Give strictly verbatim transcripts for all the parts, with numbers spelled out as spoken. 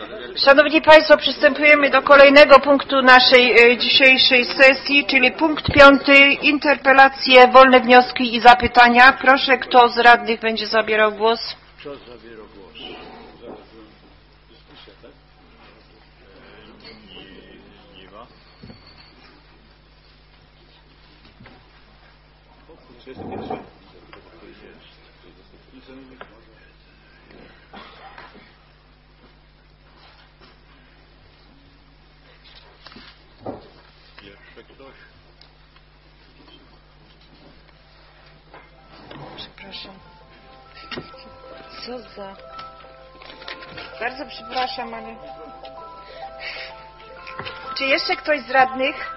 Szanowni Państwo, przystępujemy do kolejnego punktu naszej dzisiejszej sesji, czyli punkt piąty, interpelacje, wolne wnioski i zapytania. Proszę, kto z radnych będzie zabierał głos? Kto zabierał głos? Dyskusja, tak? Nie, nie ma. Czy jest pierwszy? Przepraszam. Co za... Bardzo przepraszam, ale... Czy jeszcze ktoś z radnych?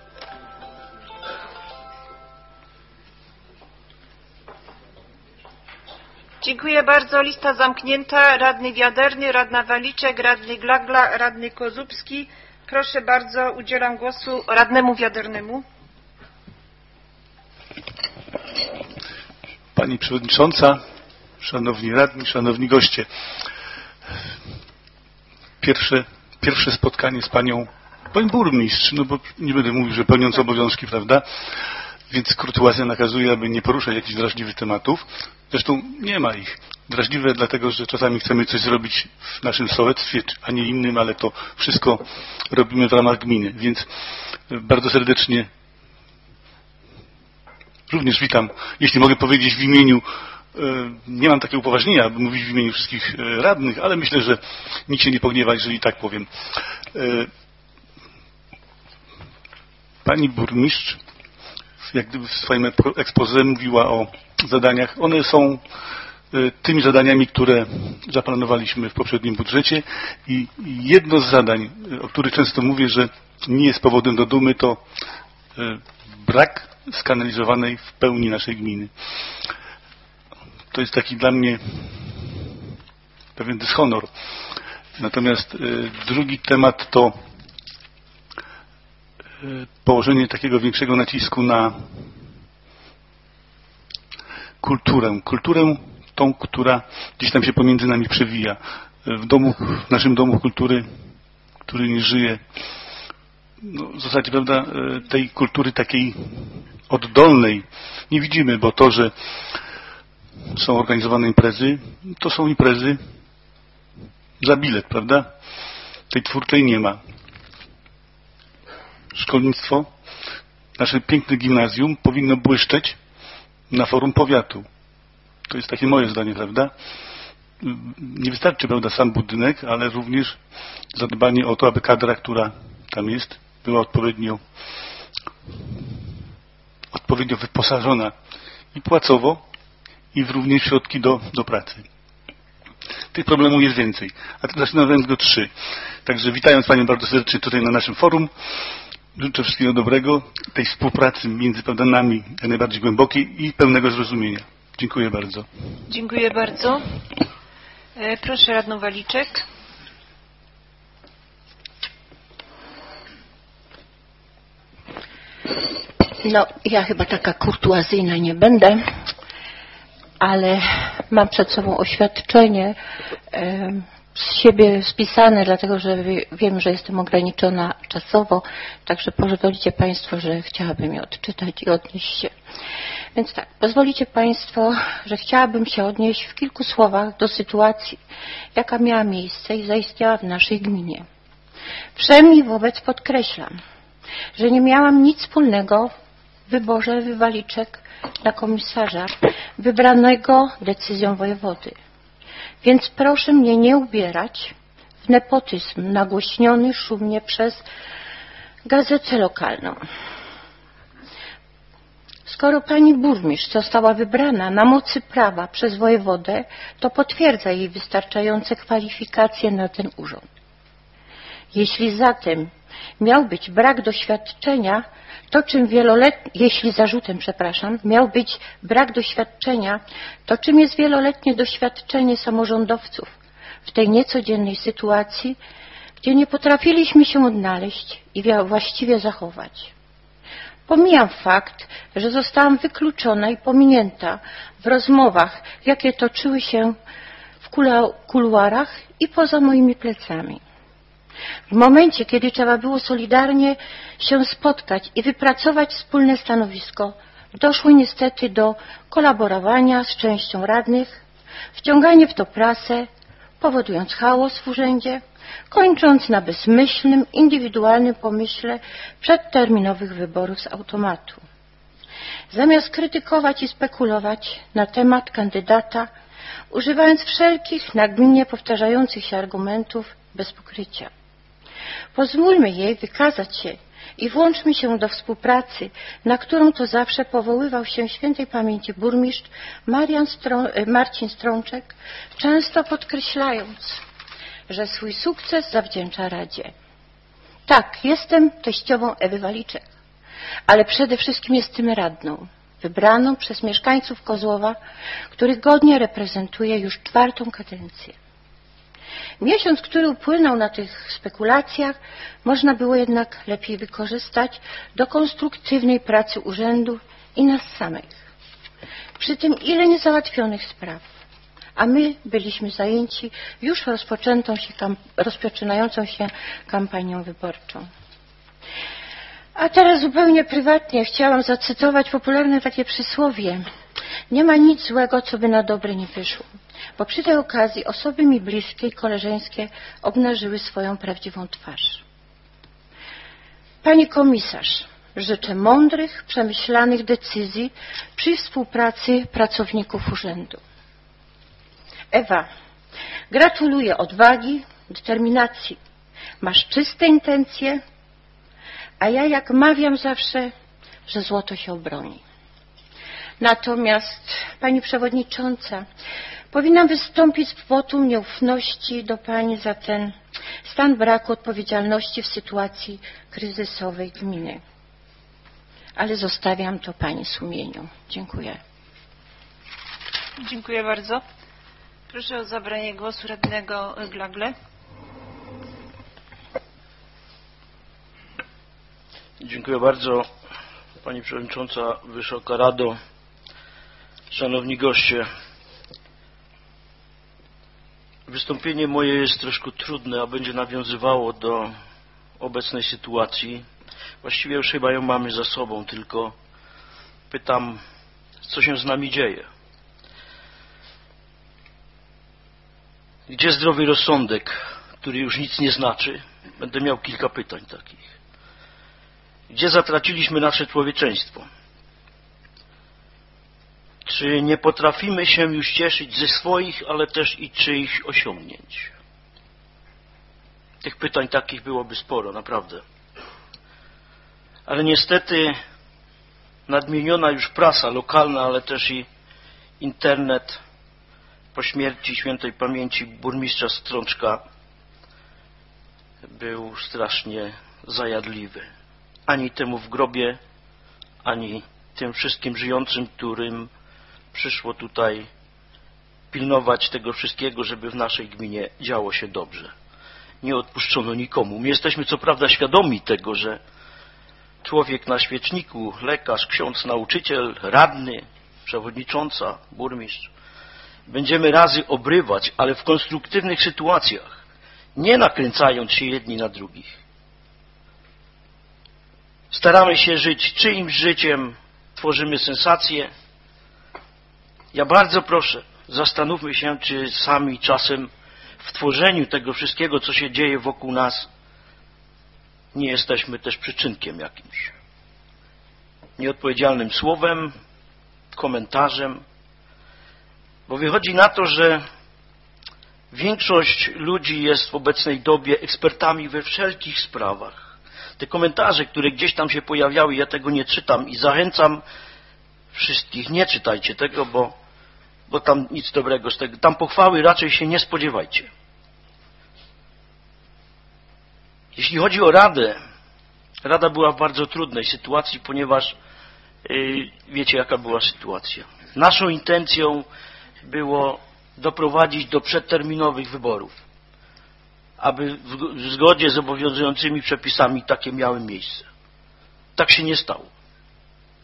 Dziękuję bardzo. Lista zamknięta. Radny Wiaderny, radna Waliczek, radny Glagla, radny Kozubski. Proszę bardzo, udzielam głosu radnemu Wiadernemu. Pani Przewodnicząca, Szanowni Radni, Szanowni Goście. Pierwsze, pierwsze spotkanie z Panią, Pani Burmistrz, no bo nie będę mówił, że pełniąc obowiązki, prawda? Więc kurtuazja nakazuje, aby nie poruszać jakichś drażliwych tematów. Zresztą nie ma ich. Drażliwe dlatego, że czasami chcemy coś zrobić w naszym sołectwie, a nie innym, ale to wszystko robimy w ramach gminy. Więc bardzo serdecznie również witam, jeśli mogę powiedzieć w imieniu, nie mam takiego upoważnienia, aby mówić w imieniu wszystkich radnych, ale myślę, że nikt się nie pogniewa, jeżeli tak powiem. Pani burmistrz, jak gdyby w swoim exposé mówiła o zadaniach. One są tymi zadaniami, które zaplanowaliśmy w poprzednim budżecie i jedno z zadań, o których często mówię, że nie jest powodem do dumy, to brak skanalizowanej w pełni naszej gminy. To jest taki dla mnie pewien dyshonor. Natomiast y, drugi temat to y, położenie takiego większego nacisku na kulturę. Kulturę tą, która gdzieś tam się pomiędzy nami przewija. W domu, w naszym domu kultury, który nie żyje, no, w zasadzie, prawda, tej kultury takiej oddolnej nie widzimy, bo to, że są organizowane imprezy, to są imprezy za bilet, prawda? Tej twórczej nie ma. Szkolnictwo, nasze piękne gimnazjum powinno błyszczeć na forum powiatu. To jest takie moje zdanie, prawda? Nie wystarczy, prawda, sam budynek, ale również zadbanie o to, aby kadra, która tam jest, była odpowiednio odpowiednio wyposażona i płacowo, i w również środki do, do pracy. Tych problemów jest więcej, a teraz zaczynam go trzy. Także witając Panią bardzo serdecznie tutaj na naszym forum, życzę wszystkiego dobrego, tej współpracy między prawda, nami jak najbardziej głębokiej i pełnego zrozumienia. Dziękuję bardzo. Dziękuję bardzo. E, proszę radną Waliczek. No, ja chyba taka kurtuazyjna nie będę, ale mam przed sobą oświadczenie e, z siebie spisane, dlatego że wiem, że jestem ograniczona czasowo, także pozwolicie Państwo, że chciałabym je odczytać i odnieść się. Więc tak, pozwolicie Państwo, że chciałabym się odnieść w kilku słowach do sytuacji, jaka miała miejsce i zaistniała w naszej gminie. Wszemi wobec podkreślam, że nie miałam nic wspólnego w wyborze Waliczek na komisarza wybranego decyzją wojewody. Więc proszę mnie nie ubierać w nepotyzm nagłośniony szumnie przez gazetę lokalną. Skoro pani burmistrz została wybrana na mocy prawa przez wojewodę, to potwierdza jej wystarczające kwalifikacje na ten urząd. Jeśli zatem miał być brak doświadczenia, to czym wieloletnie, jeśli zarzutem, przepraszam, miał być brak doświadczenia, to czym jest wieloletnie doświadczenie samorządowców w tej niecodziennej sytuacji, gdzie nie potrafiliśmy się odnaleźć i właściwie zachować. Pomijam fakt, że zostałam wykluczona i pominięta w rozmowach, jakie toczyły się w kula- kuluarach i poza moimi plecami. W momencie, kiedy trzeba było solidarnie się spotkać i wypracować wspólne stanowisko, doszło niestety do kolaborowania z częścią radnych, wciąganie w to prasę, powodując chaos w urzędzie, kończąc na bezmyślnym, indywidualnym pomyśle przedterminowych wyborów z automatu. Zamiast krytykować i spekulować na temat kandydata, używając wszelkich nagminnie powtarzających się argumentów bez pokrycia. Pozwólmy jej wykazać się i włączmy się do współpracy, na którą to zawsze powoływał się świętej pamięci burmistrz Marian Strą- Marcin Strączek, często podkreślając, że swój sukces zawdzięcza Radzie. Tak, jestem teściową Ewy Waliczek, ale przede wszystkim jestem radną, wybraną przez mieszkańców Kozłowa, których godnie reprezentuję już czwartą kadencję. Miesiąc, który upłynął na tych spekulacjach, można było jednak lepiej wykorzystać do konstruktywnej pracy urzędu i nas samych. Przy tym ile niezałatwionych spraw, a my byliśmy zajęci już rozpoczętą się, rozpoczynającą się kampanią wyborczą. A teraz zupełnie prywatnie chciałam zacytować popularne takie przysłowie. Nie ma nic złego, co by na dobre nie wyszło, bo przy tej okazji osoby mi bliskie i koleżeńskie obnażyły swoją prawdziwą twarz. Pani komisarz, życzę mądrych, przemyślanych decyzji przy współpracy pracowników urzędu. Ewa, gratuluję odwagi, determinacji. Masz czyste intencje, a ja jak mawiam zawsze, że złoto się obroni. Natomiast Pani Przewodnicząca, powinnam wystąpić z wotum nieufności do Pani za ten stan braku odpowiedzialności w sytuacji kryzysowej gminy. Ale zostawiam to Pani sumieniu. Dziękuję. Dziękuję bardzo. Proszę o zabranie głosu radnego Glagle. Dziękuję bardzo. Pani Przewodnicząca, Wysoka Rado, Szanowni goście. Wystąpienie moje jest troszkę trudne, a będzie nawiązywało do obecnej sytuacji. Właściwie już chyba ją mamy za sobą, tylko pytam, co się z nami dzieje. Gdzie zdrowy rozsądek, który już nic nie znaczy? Będę miał kilka pytań takich. Gdzie zatraciliśmy nasze człowieczeństwo? Czy nie potrafimy się już cieszyć ze swoich, ale też i czyichś osiągnięć? Tych pytań takich byłoby sporo, naprawdę. Ale niestety nadmieniona już prasa lokalna, ale też i internet po śmierci świętej pamięci burmistrza Strączka był strasznie zajadliwy. Ani temu w grobie, ani tym wszystkim żyjącym, którym przyszło tutaj pilnować tego wszystkiego, żeby w naszej gminie działo się dobrze. Nie odpuszczono nikomu. My jesteśmy co prawda świadomi tego, że człowiek na świeczniku, lekarz, ksiądz, nauczyciel, radny, przewodnicząca, burmistrz, będziemy razy obrywać, ale w konstruktywnych sytuacjach, nie nakręcając się jedni na drugich. Staramy się żyć czyimś życiem, tworzymy sensacje. Ja bardzo proszę, zastanówmy się, czy sami czasem w tworzeniu tego wszystkiego, co się dzieje wokół nas, nie jesteśmy też przyczynkiem jakimś. Nieodpowiedzialnym słowem, komentarzem, bo wychodzi na to, że większość ludzi jest w obecnej dobie ekspertami we wszelkich sprawach. Te komentarze, które gdzieś tam się pojawiały, ja tego nie czytam i zachęcam wszystkich, nie czytajcie tego, bo, bo tam nic dobrego z tego, tam pochwały raczej się nie spodziewajcie. Jeśli chodzi o Radę, Rada była w bardzo trudnej sytuacji, ponieważ yy, wiecie, jaka była sytuacja. Naszą intencją było doprowadzić do przedterminowych wyborów, aby w zgodzie z obowiązującymi przepisami takie miały miejsce. Tak się nie stało.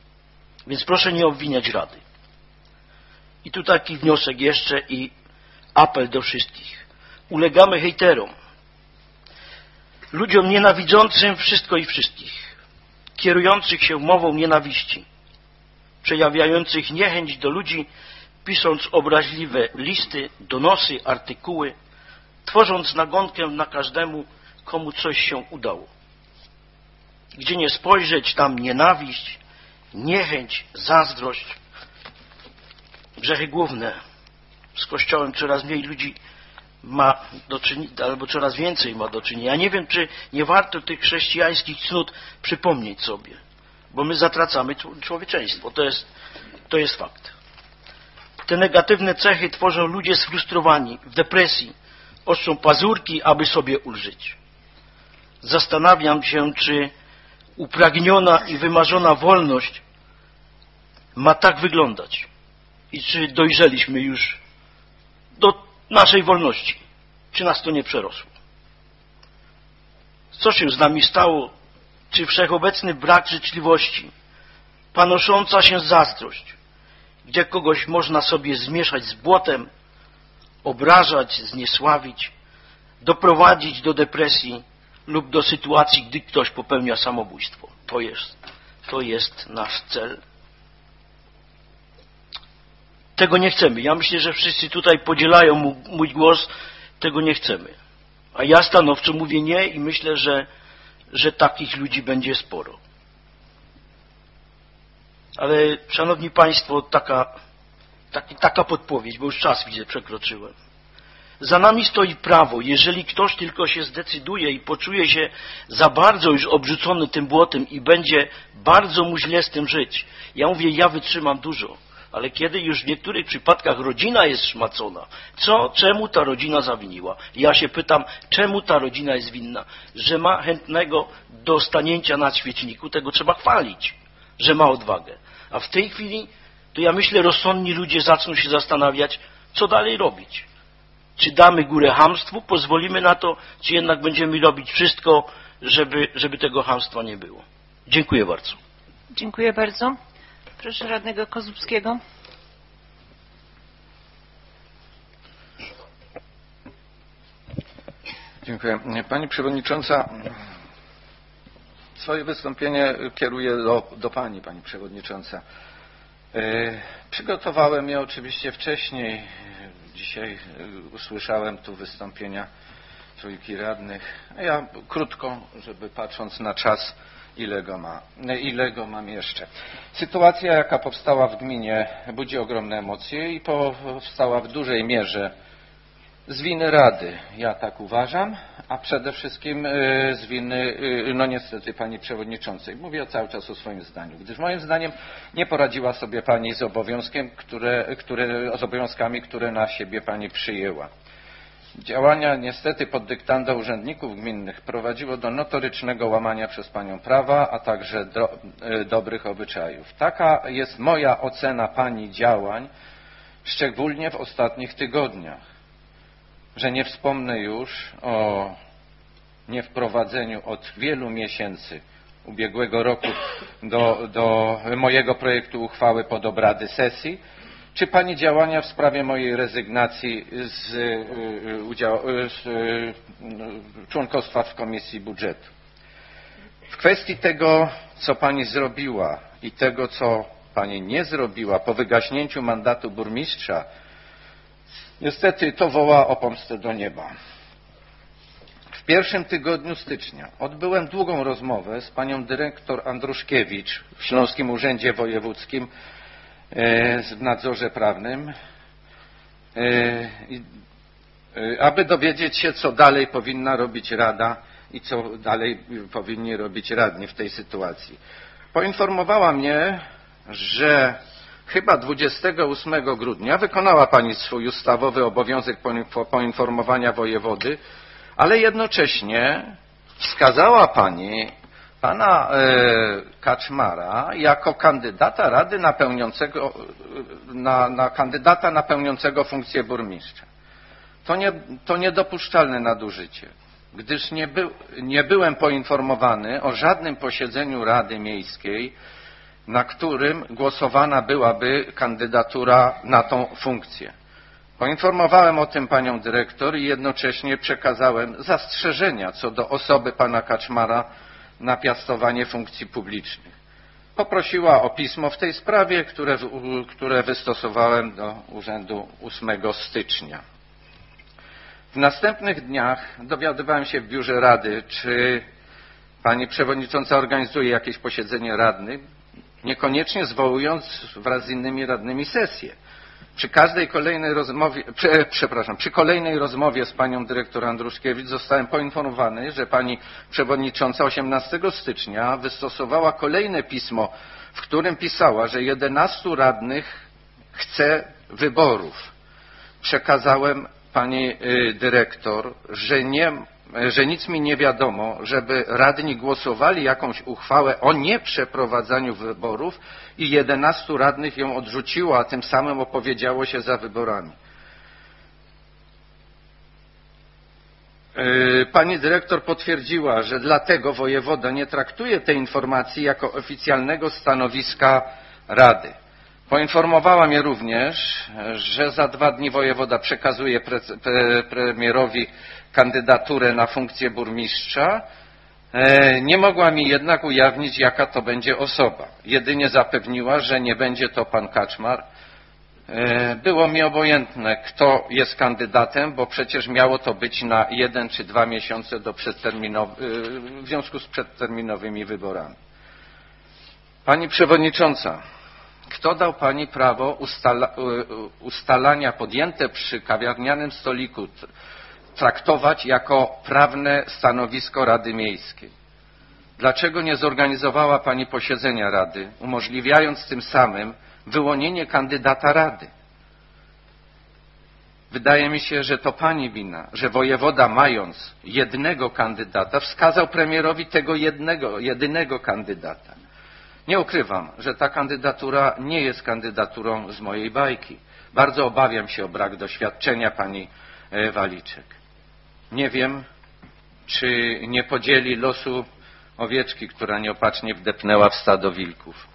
Więc proszę nie obwiniać Rady. I tu taki wniosek jeszcze i apel do wszystkich. Ulegamy hejterom, ludziom nienawidzącym wszystko i wszystkich, kierujących się mową nienawiści, przejawiających niechęć do ludzi, pisząc obraźliwe listy, donosy, artykuły, tworząc nagonkę na każdemu, komu coś się udało. Gdzie nie spojrzeć, tam nienawiść, niechęć, zazdrość, grzechy główne. Z Kościołem coraz mniej ludzi ma do czynienia, albo coraz więcej ma do czynienia. Ja nie wiem, czy nie warto tych chrześcijańskich cnót przypomnieć sobie, bo my zatracamy człowieczeństwo. To jest, to jest fakt. Te negatywne cechy tworzą ludzie sfrustrowani, w depresji, ostrzą pazurki, aby sobie ulżyć. Zastanawiam się, czy upragniona i wymarzona wolność ma tak wyglądać i czy dojrzeliśmy już do naszej wolności, czy nas to nie przerosło. Co się z nami stało? Czy wszechobecny brak życzliwości, panosząca się zazdrość, gdzie kogoś można sobie zmieszać z błotem, obrażać, zniesławić, doprowadzić do depresji lub do sytuacji, gdy ktoś popełnia samobójstwo. To jest, to jest nasz cel. Tego nie chcemy. Ja myślę, że wszyscy tutaj podzielają mój głos. Tego nie chcemy. A ja stanowczo mówię nie i myślę, że, że takich ludzi będzie sporo. Ale, szanowni państwo, taka, taki, taka podpowiedź, bo już czas, widzę, przekroczyłem. Za nami stoi prawo. Jeżeli ktoś tylko się zdecyduje i poczuje się za bardzo już obrzucony tym błotem i będzie bardzo mu źle z tym żyć. Ja mówię, ja wytrzymam dużo. Ale kiedy już w niektórych przypadkach rodzina jest szmacona, co, czemu ta rodzina zawiniła? Ja się pytam, czemu ta rodzina jest winna? Że ma chętnego do stanięcia na świeczniku, tego trzeba chwalić, że ma odwagę. A w tej chwili, to ja myślę, rozsądni ludzie zaczną się zastanawiać, co dalej robić. Czy damy górę chamstwu, pozwolimy na to, czy jednak będziemy robić wszystko, żeby, żeby tego chamstwa nie było. Dziękuję bardzo. Dziękuję bardzo. Proszę radnego Kozubskiego. Dziękuję. Pani Przewodnicząca, swoje wystąpienie kieruję do, do Pani, Pani Przewodnicząca. Yy, przygotowałem je oczywiście wcześniej. Dzisiaj usłyszałem tu wystąpienia trójki radnych. A ja krótko, żeby patrząc na czas, ile go ma, ile go mam jeszcze. Sytuacja, jaka powstała w gminie, budzi ogromne emocje i powstała w dużej mierze z winy Rady. Ja tak uważam, a przede wszystkim z winy, no niestety, Pani Przewodniczącej. Mówię cały czas o swoim zdaniu, gdyż moim zdaniem nie poradziła sobie Pani z obowiązkiem, które, które, z obowiązkami, które na siebie Pani przyjęła. Działania niestety pod dyktando urzędników gminnych prowadziło do notorycznego łamania przez Panią prawa, a także do, y, dobrych obyczajów. Taka jest moja ocena Pani działań, szczególnie w ostatnich tygodniach. Że nie wspomnę już o niewprowadzeniu od wielu miesięcy ubiegłego roku do, do mojego projektu uchwały pod obrady sesji, czy Pani działania w sprawie mojej rezygnacji z, udział, z członkostwa w Komisji Budżetu. W kwestii tego, co Pani zrobiła i tego, co Pani nie zrobiła po wygaśnięciu mandatu burmistrza, niestety to woła o pomstę do nieba. W pierwszym tygodniu stycznia odbyłem długą rozmowę z panią dyrektor Andruszkiewicz w Śląskim Urzędzie Wojewódzkim w nadzorze prawnym, aby dowiedzieć się, co dalej powinna robić Rada i co dalej powinni robić radni w tej sytuacji. Poinformowała mnie, że chyba dwudziestego ósmego grudnia wykonała Pani swój ustawowy obowiązek poinformowania wojewody, ale jednocześnie wskazała Pani Pana Kaczmara jako kandydata Rady na, pełniącego, na, na kandydata na pełniącego funkcję burmistrza. To, nie, to niedopuszczalne nadużycie, gdyż nie, był, nie byłem poinformowany o żadnym posiedzeniu Rady Miejskiej, na którym głosowana byłaby kandydatura na tą funkcję. Poinformowałem o tym panią dyrektor i jednocześnie przekazałem zastrzeżenia co do osoby pana Kaczmara na piastowanie funkcji publicznych. Poprosiła o pismo w tej sprawie, które, które wystosowałem do urzędu ósmego stycznia. W następnych dniach dowiadywałem się w biurze rady, czy pani przewodnicząca organizuje jakieś posiedzenie radnych, niekoniecznie zwołując wraz z innymi radnymi sesję. Przy każdej kolejnej rozmowie, prze, przepraszam, przy kolejnej rozmowie z panią dyrektor Andruszkiewicz zostałem poinformowany, że pani przewodnicząca osiemnastego stycznia wystosowała kolejne pismo, w którym pisała, że jedenastu radnych chce wyborów. Przekazałem pani dyrektor, że nie, że nic mi nie wiadomo, żeby radni głosowali jakąś uchwałę o nieprzeprowadzaniu wyborów i jedenastu radnych ją odrzuciło, a tym samym opowiedziało się za wyborami. Pani dyrektor potwierdziła, że dlatego wojewoda nie traktuje tej informacji jako oficjalnego stanowiska Rady. Poinformowała mnie również, że za dwa dni wojewoda przekazuje pre, pre, premierowi kandydaturę na funkcję burmistrza. Nie mogła mi jednak ujawnić, jaka to będzie osoba. Jedynie zapewniła, że nie będzie to pan Kaczmar. Było mi obojętne, kto jest kandydatem, bo przecież miało to być na jeden czy dwa miesiące do przedterminow- w związku z przedterminowymi wyborami. Pani przewodnicząca, kto dał pani prawo ustala, ustalania podjęte przy kawiarnianym stoliku traktować jako prawne stanowisko Rady Miejskiej? Dlaczego nie zorganizowała pani posiedzenia Rady, umożliwiając tym samym wyłonienie kandydata Rady? Wydaje mi się, że to pani wina, że wojewoda, mając jednego kandydata, wskazał premierowi tego jednego, jedynego kandydata. Nie ukrywam, że ta kandydatura nie jest kandydaturą z mojej bajki. Bardzo obawiam się o brak doświadczenia pani Waliczek. Nie wiem, czy nie podzieli losu owieczki, która nieopatrznie wdepnęła w stado wilków.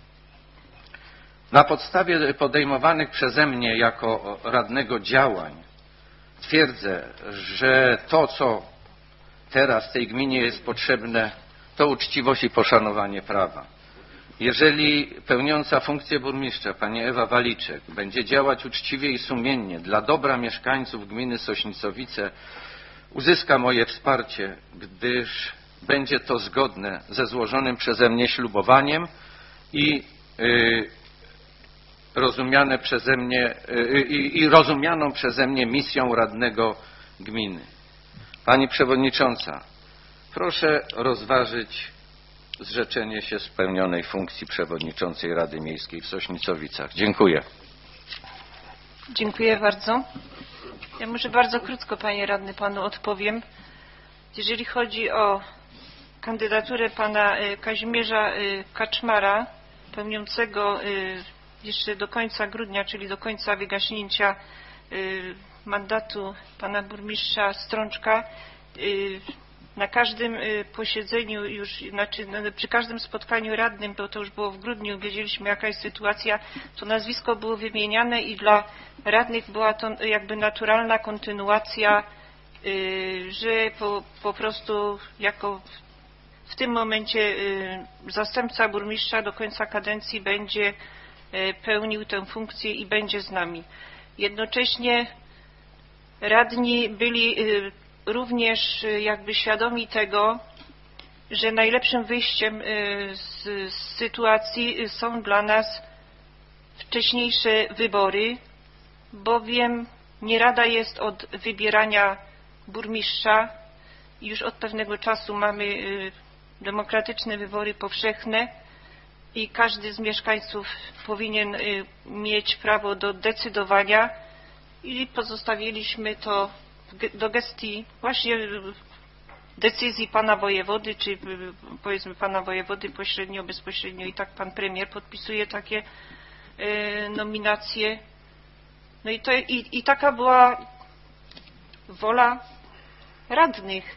Na podstawie podejmowanych przeze mnie jako radnego działań twierdzę, że to, co teraz tej gminie jest potrzebne, to uczciwość i poszanowanie prawa. Jeżeli pełniąca funkcję burmistrza pani Ewa Waliczek będzie działać uczciwie i sumiennie dla dobra mieszkańców gminy Sośnicowice, uzyska moje wsparcie, gdyż będzie to zgodne ze złożonym przeze mnie ślubowaniem i yy, rozumiane przeze mnie yy, i rozumianą przeze mnie misją radnego gminy. Pani przewodnicząca, proszę rozważyć zrzeczenie się spełnionej funkcji przewodniczącej Rady Miejskiej w Sośnicowicach. Dziękuję. Dziękuję bardzo. Ja może bardzo krótko, panie radny, panu odpowiem. Jeżeli chodzi o kandydaturę pana Kazimierza Kaczmara, pełniącego jeszcze do końca grudnia, czyli do końca wygaśnięcia mandatu pana burmistrza Strączka, na każdym posiedzeniu już, znaczy przy każdym spotkaniu radnym, bo to już było w grudniu, wiedzieliśmy jaka jest sytuacja, to nazwisko było wymieniane i dla radnych była to jakby naturalna kontynuacja, że po, po prostu jako w tym momencie zastępca burmistrza do końca kadencji będzie pełnił tę funkcję i będzie z nami. Jednocześnie radni byli również jakby świadomi tego, że najlepszym wyjściem z, z sytuacji są dla nas wcześniejsze wybory, bowiem nie rada jest od wybierania burmistrza. Już od pewnego czasu mamy demokratyczne wybory powszechne i każdy z mieszkańców powinien mieć prawo do decydowania i pozostawiliśmy to do gestii właśnie decyzji pana wojewody, czy powiedzmy pana wojewody pośrednio, bezpośrednio i tak pan premier podpisuje takie nominacje. No i, to, i, i taka była wola radnych.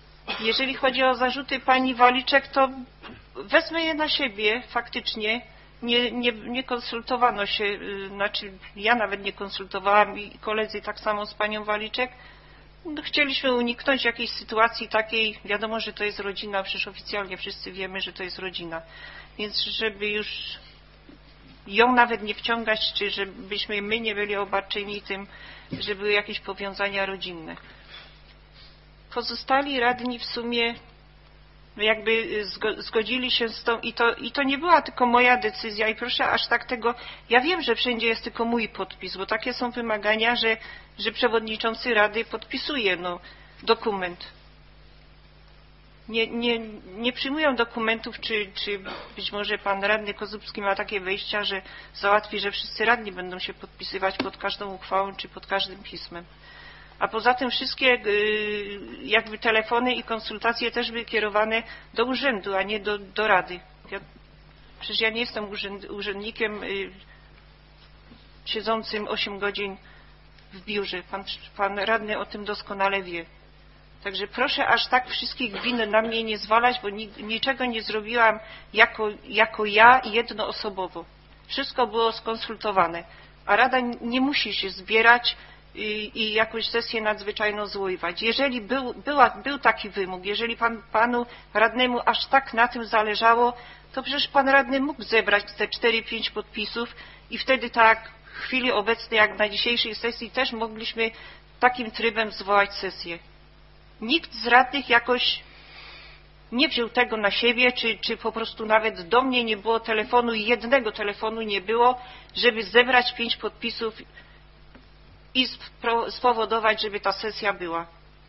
Jeżeli chodzi o zarzuty pani Waliczek, to wezmę je na siebie faktycznie. nie, nie, nie konsultowano się, y, znaczy ja nawet nie konsultowałam i koledzy tak samo z panią Waliczek. No, chcieliśmy uniknąć jakiejś sytuacji takiej, wiadomo, że to jest rodzina, przecież oficjalnie wszyscy wiemy, że to jest rodzina. Więc żeby już ją nawet nie wciągać, czy żebyśmy my nie byli obarczeni tym, że były jakieś powiązania rodzinne. Pozostali radni w sumie jakby zgodzili się z tą i to, i to nie była tylko moja decyzja i proszę aż tak tego, ja wiem, że wszędzie jest tylko mój podpis, bo takie są wymagania, że, że przewodniczący rady podpisuje no, dokument. Nie, nie, nie przyjmują dokumentów, czy, czy być może pan radny Kozubski ma takie wejścia, że załatwi, że wszyscy radni będą się podpisywać pod każdą uchwałą, czy pod każdym pismem. A poza tym wszystkie jakby telefony i konsultacje też były kierowane do urzędu, a nie do, do rady. Ja, przecież ja nie jestem urzęd, urzędnikiem y, siedzącym osiem godzin w biurze. Pan, pan radny o tym doskonale wie. Także proszę aż tak wszystkich win na mnie nie zwalać, bo ni, niczego nie zrobiłam jako, jako ja jednoosobowo. Wszystko było skonsultowane. A rada nie musi się zbierać i, i jakąś sesję nadzwyczajną zwoływać. Jeżeli był, była, był taki wymóg, jeżeli pan, panu radnemu aż tak na tym zależało, to przecież pan radny mógł zebrać te cztery pięć podpisów i wtedy tak w chwili obecnej, jak na dzisiejszej sesji, też mogliśmy takim trybem zwołać sesję. Nikt z radnych jakoś nie wziął tego na siebie, czy, czy po prostu nawet do mnie nie było telefonu i jednego telefonu nie było, żeby zebrać pięć podpisów i spowodować, żeby ta sesja była.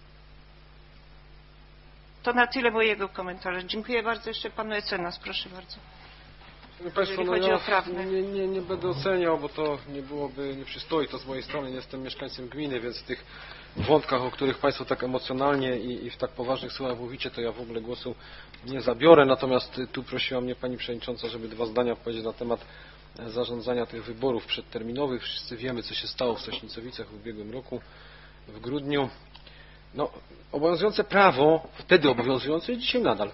To na tyle mojego komentarza. Dziękuję bardzo. Jeszcze panu Ecenas, proszę bardzo. Państwo, no chodzi ja o prawne. nie, nie, nie będę oceniał, bo to nie byłoby, nie przystoi to z mojej strony. Nie jestem mieszkańcem gminy, więc w tych wątkach, o których Państwo tak emocjonalnie i, i w tak poważnych słowach mówicie, to ja w ogóle głosu nie zabiorę. Natomiast tu prosiła mnie Pani Przewodnicząca, żeby dwa zdania powiedzieć na temat zarządzania tych wyborów przedterminowych. Wszyscy wiemy, co się stało w Sośnicowicach w ubiegłym roku, w grudniu. No, obowiązujące prawo, wtedy obowiązujące i dzisiaj nadal,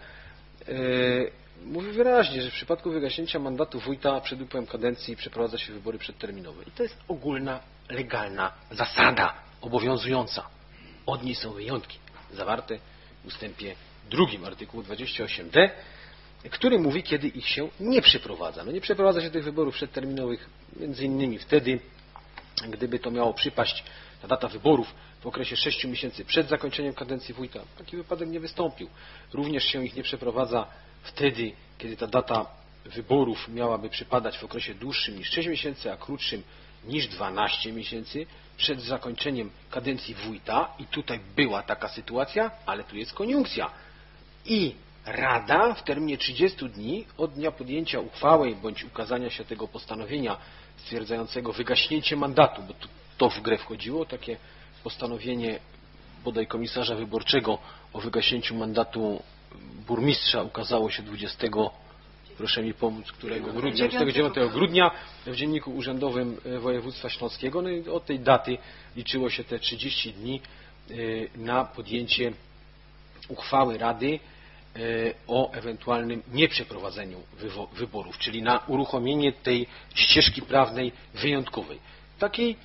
yy, mówi wyraźnie, że w przypadku wygaśnięcia mandatu wójta przed upływem kadencji przeprowadza się wybory przedterminowe. I to jest ogólna, legalna zasada obowiązująca. Od niej są wyjątki zawarte w ustępie drugim artykułu dwadzieścia osiem d, który mówi, kiedy ich się nie przeprowadza. No nie przeprowadza się tych wyborów przedterminowych między innymi wtedy, gdyby to miało przypaść ta data wyborów w okresie sześciu miesięcy przed zakończeniem kadencji wójta. Taki wypadek nie wystąpił. Również się ich nie przeprowadza wtedy, kiedy ta data wyborów miałaby przypadać w okresie dłuższym niż sześć miesięcy, a krótszym niż dwanaście miesięcy przed zakończeniem kadencji wójta. I tutaj była taka sytuacja, ale tu jest koniunkcja. I Rada w terminie trzydziestu dni od dnia podjęcia uchwały bądź ukazania się tego postanowienia stwierdzającego wygaśnięcie mandatu, bo to, to w grę wchodziło, takie postanowienie bodaj komisarza wyborczego o wygaśnięciu mandatu burmistrza ukazało się dwudziestego, proszę mi pomóc, którego grudnia, dwudziestego dziewiątego grudnia w Dzienniku Urzędowym Województwa Śląskiego. No i od tej daty liczyło się te trzydzieści dni na podjęcie uchwały Rady o ewentualnym nieprzeprowadzeniu wyborów, czyli na uruchomienie tej ścieżki prawnej wyjątkowej. Takiej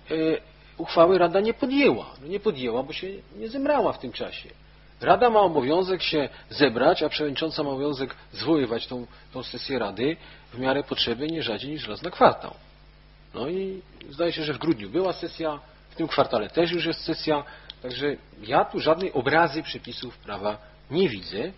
uchwały Rada nie podjęła. No nie podjęła, bo się nie zemrała w tym czasie. Rada ma obowiązek się zebrać, a przewodnicząca ma obowiązek zwoływać tą, tą sesję Rady w miarę potrzeby nie rzadziej niż raz na kwartał. No i zdaje się, że w grudniu była sesja, w tym kwartale też już jest sesja, także ja tu żadnej obrazy przepisów prawa nie widzę.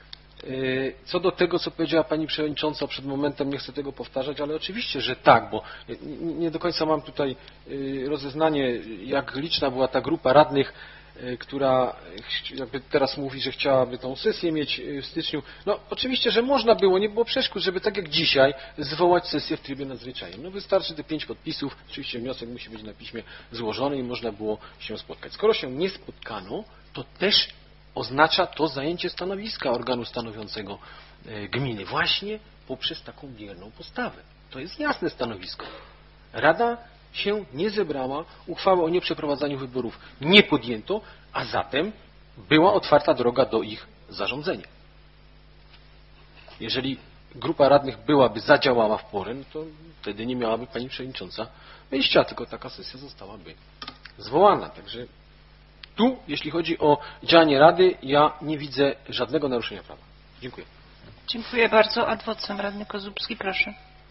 Co do tego, co powiedziała Pani Przewodnicząca przed momentem, nie chcę tego powtarzać, ale oczywiście, że tak, bo nie do końca mam tutaj rozeznanie, jak liczna była ta grupa radnych, która jakby teraz mówi, że chciałaby tą sesję mieć w styczniu. No oczywiście, że można było, nie było przeszkód, żeby tak jak dzisiaj zwołać sesję w trybie nadzwyczajnym. No wystarczy te pięć podpisów, oczywiście wniosek musi być na piśmie złożony i można było się spotkać. Skoro się nie spotkano, to też oznacza to zajęcie stanowiska organu stanowiącego gminy właśnie poprzez taką bierną postawę. To jest jasne stanowisko. Rada się nie zebrała, uchwały o nieprzeprowadzaniu wyborów nie podjęto, a zatem była otwarta droga do ich zarządzenia. Jeżeli grupa radnych byłaby zadziałała w porę, no to wtedy nie miałaby pani przewodnicząca wyjścia, tylko taka sesja zostałaby zwołana. Także tu, jeśli chodzi o działanie Rady, ja nie widzę żadnego naruszenia prawa. Dziękuję. Dziękuję bardzo. Adwocem radny Kozubski, proszę.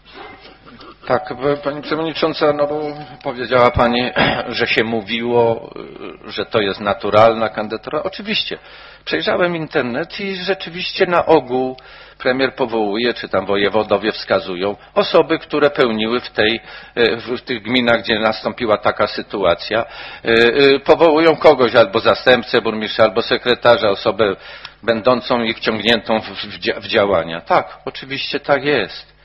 Tak, pani przewodnicząca, no bo powiedziała pani, że się mówiło, że to jest naturalna kandydatura. Oczywiście. Przejrzałem internet i rzeczywiście na ogół premier powołuje, czy tam wojewodowie wskazują osoby, które pełniły w tej, w tych gminach, gdzie nastąpiła taka sytuacja, powołują kogoś, albo zastępcę burmistrza, albo sekretarza, osobę będącą ich wciągniętą w, w, w działania. Tak, oczywiście tak jest.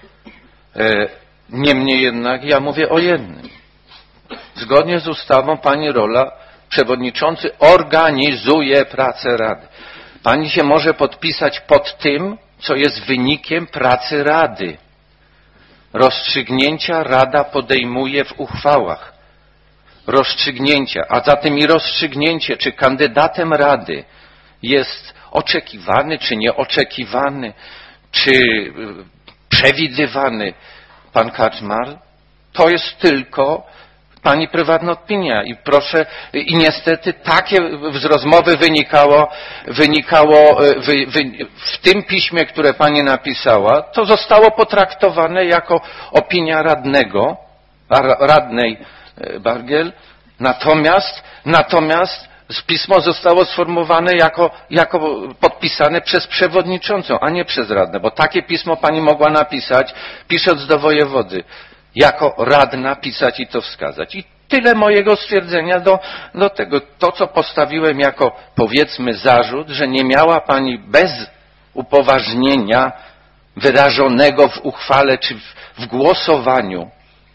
Niemniej jednak ja mówię o jednym. Zgodnie z ustawą pani rola, przewodniczący organizuje pracę Rady. Pani się może podpisać pod tym, co jest wynikiem pracy Rady. Rozstrzygnięcia Rada podejmuje w uchwałach. Rozstrzygnięcia, a zatem i rozstrzygnięcie, czy kandydatem Rady jest oczekiwany, czy nieoczekiwany, czy przewidywany pan Kaczmar, to jest tylko pani prywatna opinia i proszę, i niestety takie z rozmowy wynikało, wynikało wy, wy, w tym piśmie, które pani napisała, to zostało potraktowane jako opinia radnego, radnej Bargiel, natomiast, natomiast pismo zostało sformułowane jako, jako podpisane przez przewodniczącą, a nie przez radne, bo takie pismo pani mogła napisać, pisząc do wojewody, jako radna pisać i to wskazać. I tyle mojego stwierdzenia do, do tego. To, co postawiłem jako, powiedzmy, zarzut, że nie miała pani bez upoważnienia wyrażonego w uchwale czy w, w głosowaniu,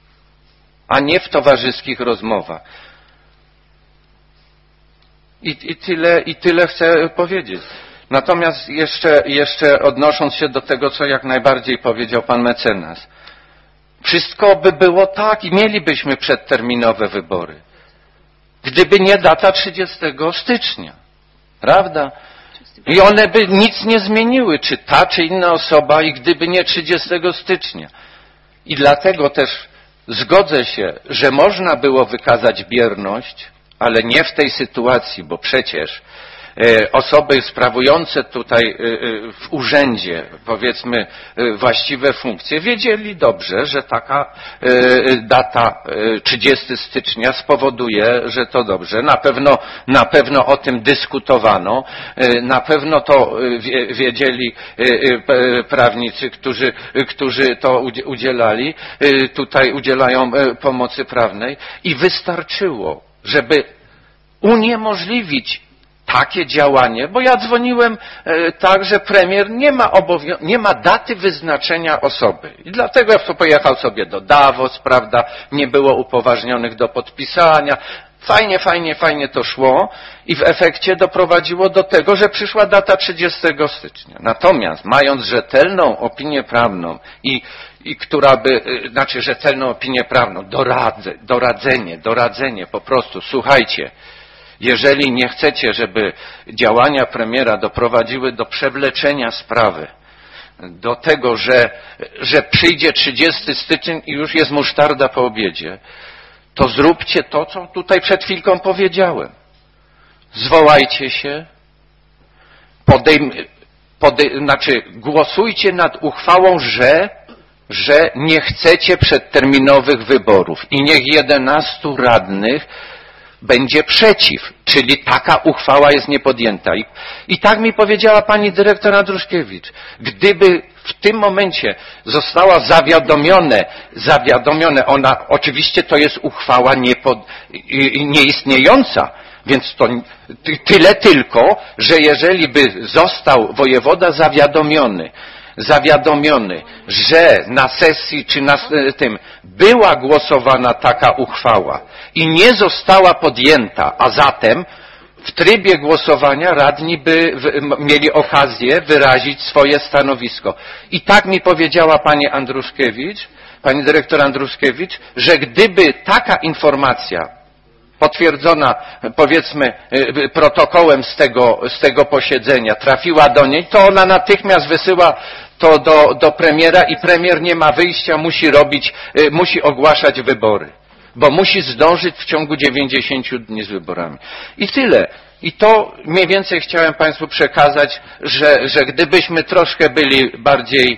a nie w towarzyskich rozmowach. I, i, tyle, I tyle chcę powiedzieć. Natomiast jeszcze, jeszcze odnosząc się do tego, co jak najbardziej powiedział pan mecenas. Wszystko by było tak i mielibyśmy przedterminowe wybory. Gdyby nie data trzydziestego stycznia. Prawda? I one by nic nie zmieniły, czy ta, czy inna osoba, i gdyby nie trzydziestego stycznia. I dlatego też zgodzę się, że można było wykazać bierność, ale nie w tej sytuacji, bo przecież osoby sprawujące tutaj w urzędzie, powiedzmy, właściwe funkcje, wiedzieli dobrze, że taka data trzydziestego stycznia spowoduje, że to dobrze. Na pewno, na pewno o tym dyskutowano, na pewno to wiedzieli prawnicy, którzy, którzy to udzielali, tutaj udzielają pomocy prawnej i wystarczyło, żeby uniemożliwić takie działanie, bo ja dzwoniłem e, tak, że premier nie ma obowią- nie ma daty wyznaczenia osoby. I dlatego ja pojechał sobie do Davos, prawda, nie było upoważnionych do podpisania. Fajnie, fajnie, fajnie to szło i w efekcie doprowadziło do tego, że przyszła data trzydziestego stycznia. Natomiast mając rzetelną opinię prawną i, i która by, znaczy rzetelną opinię prawną, doradze, doradzenie, doradzenie po prostu, słuchajcie, jeżeli nie chcecie, żeby działania premiera doprowadziły do przewleczenia sprawy, do tego, że, że przyjdzie trzydziesty stycznia i już jest musztarda po obiedzie, to zróbcie to, co tutaj przed chwilką powiedziałem. Zwołajcie się, podejm, podej, znaczy głosujcie nad uchwałą, że, że nie chcecie przedterminowych wyborów i niech jedenastu radnych będzie przeciw, czyli taka uchwała jest niepodjęta. I, I tak mi powiedziała pani dyrektor Andruszkiewicz. Gdyby w tym momencie została zawiadomione, zawiadomione ona, oczywiście to jest uchwała niepod, nieistniejąca, więc to tyle tylko, że jeżeli by został wojewoda zawiadomiony, zawiadomiony, że na sesji czy na tym była głosowana taka uchwała i nie została podjęta, a zatem w trybie głosowania radni by mieli okazję wyrazić swoje stanowisko. I tak mi powiedziała pani Andruszkiewicz, pani dyrektor Andruszkiewicz, że gdyby taka informacja potwierdzona, powiedzmy, protokołem z tego, z tego posiedzenia, trafiła do niej, to ona natychmiast wysyła to do, do premiera i premier nie ma wyjścia, musi robić, musi ogłaszać wybory, bo musi zdążyć w ciągu dziewięćdziesięciu dni z wyborami. I tyle. I to mniej więcej chciałem Państwu przekazać, że, że gdybyśmy troszkę byli bardziej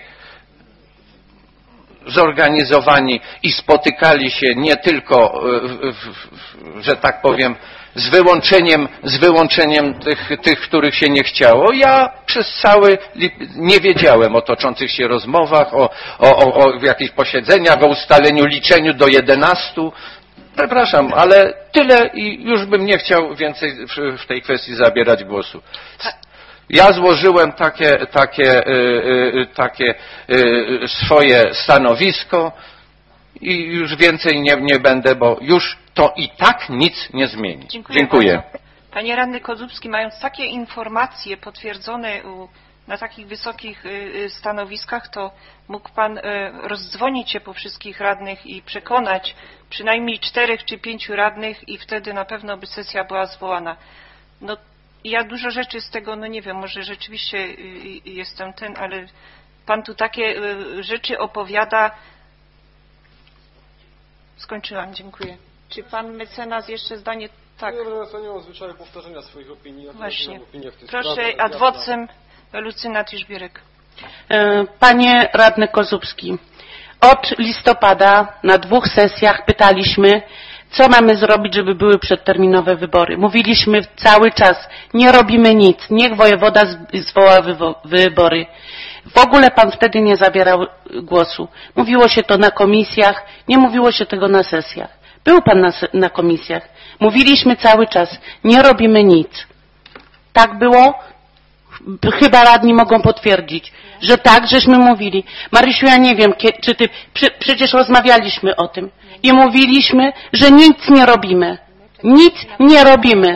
zorganizowani i spotykali się nie tylko, że tak powiem, z wyłączeniem, z wyłączeniem tych, tych, których się nie chciało. Ja przez cały nie wiedziałem o toczących się rozmowach, o, o, o jakichś posiedzeniach, o ustaleniu, liczeniu do jedenastu. Przepraszam, ale tyle i już bym nie chciał więcej w tej kwestii zabierać głosu. Ja złożyłem takie, takie, takie swoje stanowisko i już więcej nie, nie będę, bo już to i tak nic nie zmieni. Dziękuję. Dziękuję. Bardzo. Panie radny Kozubski, mając takie informacje potwierdzone na takich wysokich stanowiskach, to mógł Pan rozdzwonić się po wszystkich radnych i przekonać przynajmniej czterech czy pięciu radnych i wtedy na pewno by sesja była zwołana. No, ja dużo rzeczy z tego, no nie wiem, może rzeczywiście jestem ten, ale Pan tu takie rzeczy opowiada. Skończyłam, dziękuję. Czy Pan mecenas jeszcze zdanie? Tak. Ja nie mam zwyczaju powtarzania swoich opinii. Ja Właśnie. opinię w tej Proszę, sprawie. adwocem Lucyna Tiszbierek. Panie radny Kozubski, od listopada na dwóch sesjach pytaliśmy, co mamy zrobić, żeby były przedterminowe wybory. Mówiliśmy cały czas, nie robimy nic, niech wojewoda zwoła wybory. W ogóle Pan wtedy nie zabierał głosu. Mówiło się to na komisjach, nie mówiło się tego na sesjach. Był Pan na, na komisjach. Mówiliśmy cały czas, nie robimy nic. Tak było? Chyba radni mogą potwierdzić, że tak, żeśmy mówili. Marysiu, ja nie wiem, czy ty, przecież rozmawialiśmy o tym i mówiliśmy, że nic nie robimy. Nic nie robimy.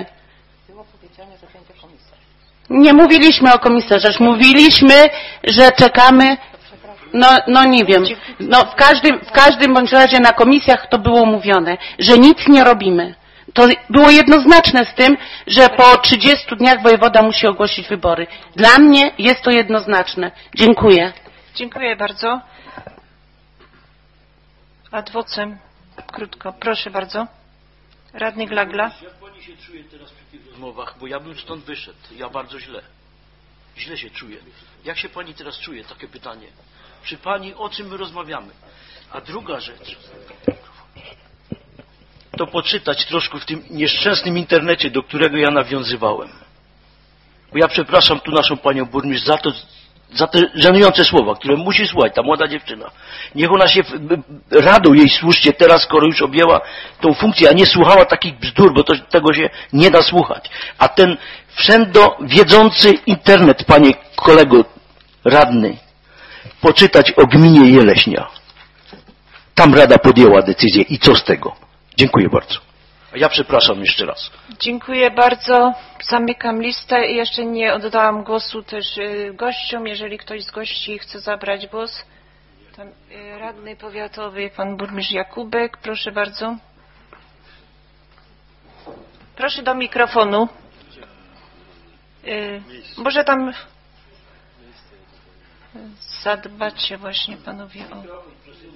Nie mówiliśmy o komisarzach, mówiliśmy, że czekamy, no, no nie wiem, no w każdym, w każdym bądź razie na komisjach to było mówione, że nic nie robimy. To było jednoznaczne z tym, że po trzydziestu dniach wojewoda musi ogłosić wybory. Dla mnie jest to jednoznaczne. Dziękuję. Dziękuję bardzo. Adwocem, krótko, proszę bardzo. Radny Glagla. Jak Pani się czuje teraz przy tych rozmowach? Bo ja bym stąd wyszedł. Ja bardzo źle. Źle się czuję. Jak się Pani teraz czuje? Takie pytanie. Przy Pani o czym my rozmawiamy? A druga rzecz. To poczytać troszkę w tym nieszczęsnym internecie, do którego ja nawiązywałem. Bo ja przepraszam tu naszą Panią Burmistrz za to, za te żenujące słowa, które musi słuchać ta młoda dziewczyna. Niech ona się, radą jej słuszcie teraz, skoro już objęła tą funkcję, a nie słuchała takich bzdur, bo to, tego się nie da słuchać. A ten wszędowiedzący internet, Panie kolego radny, poczytać o gminie Jeleśnia. Tam Rada podjęła decyzję i co z tego? Dziękuję bardzo. A ja przepraszam jeszcze raz. Dziękuję bardzo. Zamykam listę i jeszcze nie oddałam głosu też gościom. Jeżeli ktoś z gości chce zabrać głos. Tam radny powiatowy, pan burmistrz Jakubek. Proszę bardzo. Proszę do mikrofonu. Może tam zadbacie właśnie panowie o...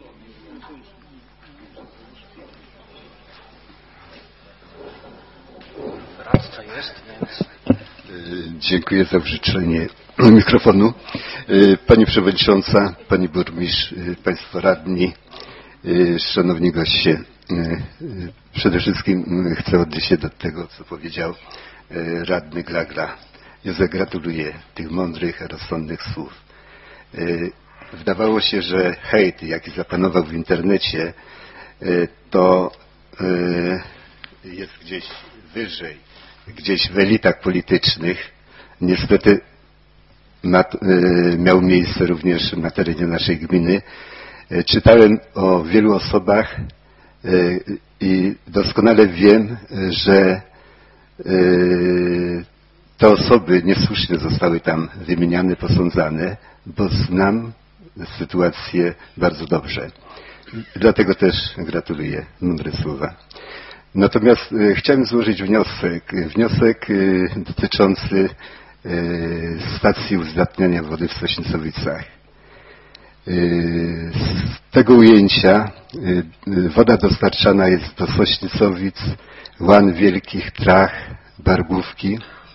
Jest, więc... Dziękuję za użyczenie mikrofonu. Pani Przewodnicząca, Pani Burmistrz, Państwo Radni, Szanowni goście. Przede wszystkim chcę odnieść się do tego, co powiedział radny Glagla. Ja zagratuluję tych mądrych, rozsądnych słów. Wydawało się, że hejt, jaki zapanował w internecie, to jest gdzieś wyżej, gdzieś w elitach politycznych. Niestety ma, miał miejsce również na terenie naszej gminy. Czytałem o wielu osobach i doskonale wiem, że te osoby niesłusznie zostały tam wymieniane, posądzane, bo znam sytuację bardzo dobrze. Dlatego też gratuluję. Mądre słowa. Natomiast y, chciałem złożyć wniosek, wniosek y, dotyczący y, stacji uzdatniania wody w Sośnicowicach. Y, z tego ujęcia y, y, woda dostarczana jest do Sośnicowic, Łan Wielkich, Trach, Barbówki,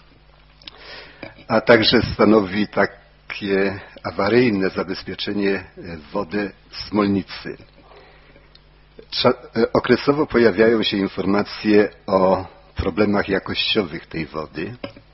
a także stanowi takie awaryjne zabezpieczenie wody w Smolnicy. Okresowo pojawiają się informacje o problemach jakościowych tej wody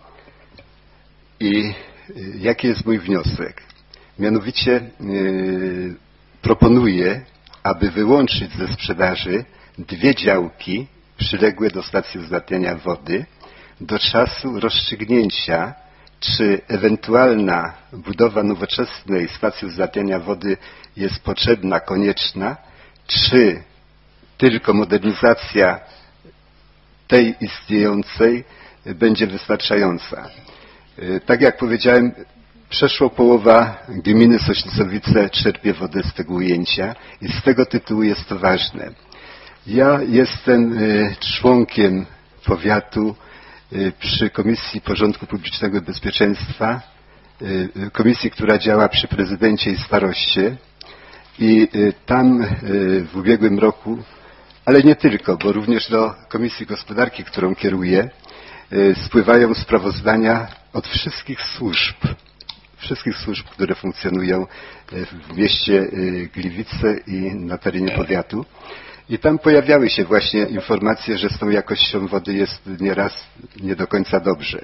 i jaki jest mój wniosek? Mianowicie yy, proponuję, aby wyłączyć ze sprzedaży dwie działki przyległe do stacji uzdatniania wody do czasu rozstrzygnięcia, czy ewentualna budowa nowoczesnej stacji uzdatniania wody jest potrzebna, konieczna, czy tylko modernizacja tej istniejącej będzie wystarczająca. Tak jak powiedziałem, przeszło połowa gminy Sośnicowice czerpie wodę z tego ujęcia i z tego tytułu jest to ważne. Ja jestem członkiem powiatu przy Komisji Porządku Publicznego i Bezpieczeństwa, komisji, która działa przy prezydencie i staroście, i tam w ubiegłym roku, ale nie tylko, bo również do Komisji Gospodarki, którą kieruję, spływają sprawozdania od wszystkich służb, wszystkich służb, które funkcjonują w mieście Gliwice i na terenie powiatu. I tam pojawiały się właśnie informacje, że z tą jakością wody jest nieraz nie do końca dobrze.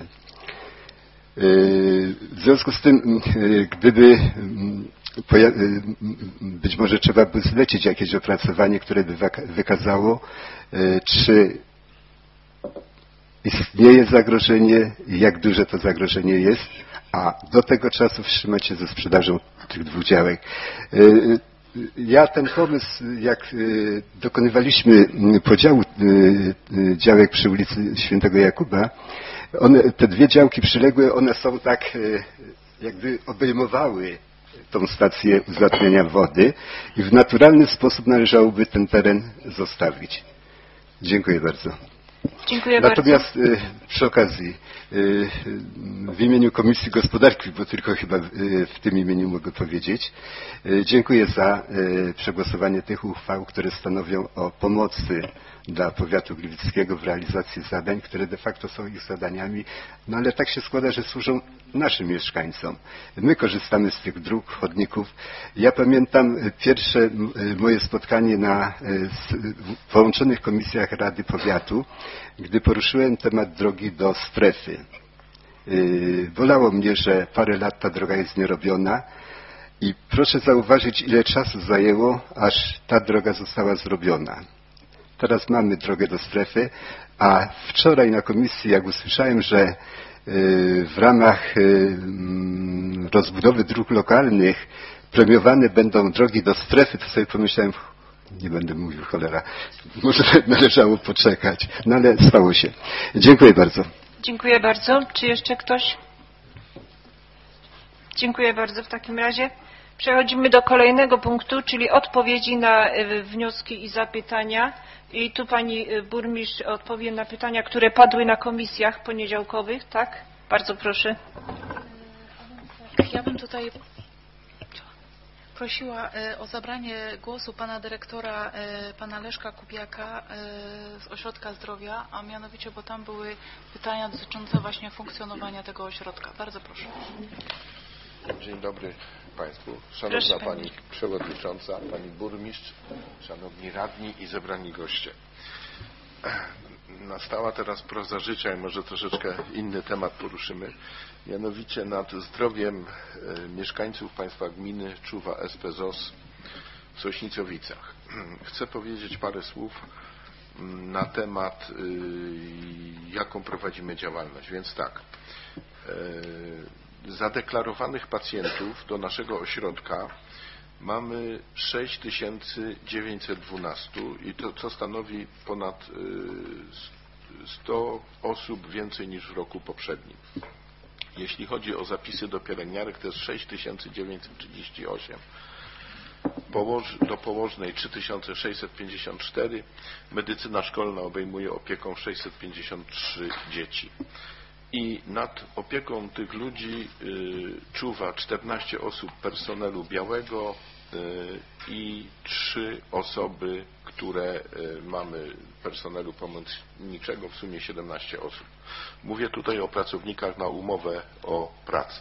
W związku z tym, gdyby być może trzeba by zlecić jakieś opracowanie, które by wykazało, czy istnieje zagrożenie i jak duże to zagrożenie jest, a do tego czasu wstrzymać się ze sprzedażą tych dwóch działek. Ja ten pomysł, jak dokonywaliśmy podziału działek przy ulicy Świętego Jakuba, one, te dwie działki przyległe, one są tak, jakby obejmowały tą stację uzdatniania wody i w naturalny sposób należałoby ten teren zostawić. Dziękuję bardzo. Dziękuję Natomiast bardzo. przy okazji w imieniu Komisji Gospodarki, bo tylko chyba w tym imieniu mogę powiedzieć, dziękuję za przegłosowanie tych uchwał, które stanowią o pomocy dla powiatu gliwickiego w realizacji zadań, które de facto są ich zadaniami, no ale tak się składa, że służą naszym mieszkańcom. My korzystamy z tych dróg, chodników. Ja pamiętam pierwsze moje spotkanie na połączonych komisjach Rady Powiatu, gdy poruszyłem temat drogi do strefy. Bolało mnie, że parę lat ta droga jest nierobiona i proszę zauważyć, ile czasu zajęło, aż ta droga została zrobiona. Teraz mamy drogę do strefy, a wczoraj na komisji, jak usłyszałem, że w ramach rozbudowy dróg lokalnych premiowane będą drogi do strefy, to sobie pomyślałem, nie będę mówił cholera, może należało poczekać, no ale stało się. Dziękuję bardzo. Dziękuję bardzo. Czy jeszcze ktoś? Dziękuję bardzo w takim razie. Przechodzimy do kolejnego punktu, czyli odpowiedzi na wnioski i zapytania. I tu pani burmistrz odpowie na pytania, które padły na komisjach poniedziałkowych, tak? Bardzo proszę. Ja bym tutaj prosiła o zabranie głosu pana dyrektora, pana Leszka Kubiaka z Ośrodka Zdrowia, a mianowicie, bo tam były pytania dotyczące właśnie funkcjonowania tego ośrodka. Bardzo proszę. Dzień dobry Państwu. Szanowna Proszę, Pani Pani Przewodnicząca, Pani Burmistrz, Szanowni Radni i zebrani goście. Nastała teraz proza życia i może troszeczkę inny temat poruszymy. Mianowicie nad zdrowiem mieszkańców Państwa gminy czuwa S P Z O S w Sośnicowicach. Chcę powiedzieć parę słów na temat, jaką prowadzimy działalność. Więc tak, zadeklarowanych pacjentów do naszego ośrodka mamy sześć tysięcy dziewięćset dwanaście i to co stanowi ponad sto osób więcej niż w roku poprzednim. Jeśli chodzi o zapisy do pielęgniarek, to jest sześć tysięcy dziewięćset trzydzieści osiem. położ, do położnej trzy tysiące sześćset pięćdziesiąt cztery, medycyna szkolna obejmuje opieką sześćset pięćdziesiąt trzy dzieci. I nad opieką tych ludzi y, czuwa czternaście osób personelu białego y, i trzy osoby, które y, mamy personelu pomocniczego, w sumie siedemnaście osób. Mówię tutaj o pracownikach na umowę o pracę.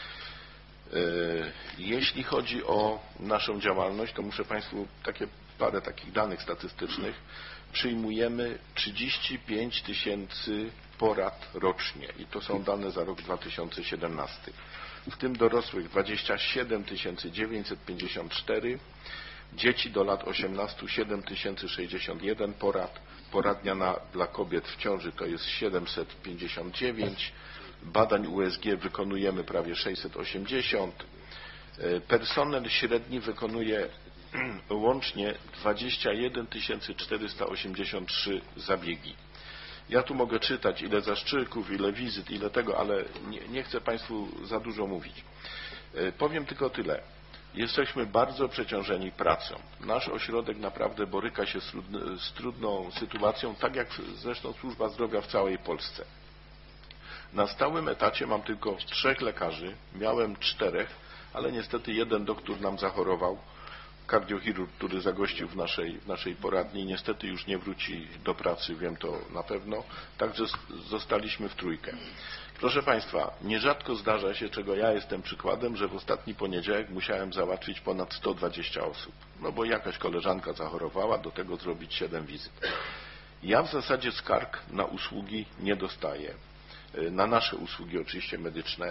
Y, jeśli chodzi o naszą działalność, to muszę Państwu takie parę takich danych statystycznych. Przyjmujemy trzydzieści pięć tysięcy porad rocznie i to są dane za rok dwa tysiące siedemnasty. W tym dorosłych dwadzieścia siedem tysięcy dziewięćset pięćdziesiąt cztery, dzieci do lat osiemnastu siedem tysięcy sześćdziesiąt jeden porad, poradnia na, dla kobiet w ciąży to jest siedemset pięćdziesiąt dziewięć, badań U S G wykonujemy prawie sześćset osiemdziesiąt, personel średni wykonuje łącznie dwadzieścia jeden tysięcy czterysta osiemdziesiąt trzy zabiegi. Ja tu mogę czytać, ile zaszczyków, ile wizyt, ile tego, ale nie, nie chcę Państwu za dużo mówić. Powiem tylko tyle. Jesteśmy bardzo przeciążeni pracą. Nasz ośrodek naprawdę boryka się z, trudny, z trudną sytuacją, tak jak zresztą służba zdrowia w całej Polsce. Na stałym etacie mam tylko trzech lekarzy, miałem czterech, ale niestety jeden doktor nam zachorował, kardiochirurg, który zagościł w naszej, w naszej poradni, niestety już nie wróci do pracy, wiem to na pewno, także zostaliśmy w trójkę. Proszę Państwa, nierzadko zdarza się, czego ja jestem przykładem, że w ostatni poniedziałek musiałem załatwić ponad sto dwadzieścia osób, no bo jakaś koleżanka zachorowała, do tego zrobić siedem wizyt. Ja w zasadzie skarg na usługi nie dostaję, na nasze usługi oczywiście medyczne.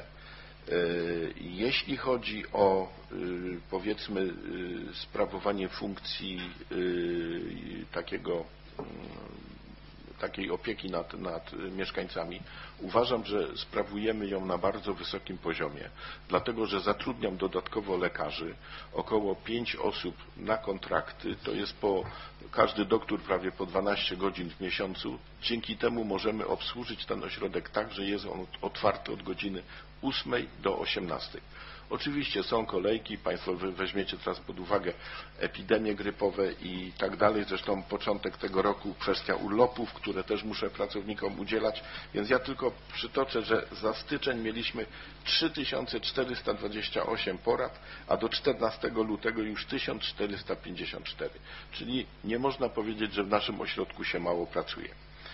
Jeśli chodzi o, powiedzmy, sprawowanie funkcji takiego, takiej opieki nad, nad mieszkańcami, uważam, że sprawujemy ją na bardzo wysokim poziomie, dlatego że zatrudniam dodatkowo lekarzy, około pięć osób na kontrakty, to jest po każdy doktor prawie po dwanaście godzin w miesiącu. Dzięki temu możemy obsłużyć ten ośrodek tak, że jest on otwarty od godziny ósmej do osiemnastej. Oczywiście są kolejki, Państwo weźmiecie teraz pod uwagę epidemie grypowe i tak dalej. Zresztą początek tego roku kwestia urlopów, które też muszę pracownikom udzielać. Więc ja tylko przytoczę, że za styczeń mieliśmy trzy tysiące czterysta dwadzieścia osiem porad, a do czternastego lutego już tysiąc czterysta pięćdziesiąt cztery. Czyli nie można powiedzieć, że w naszym ośrodku się mało pracuje.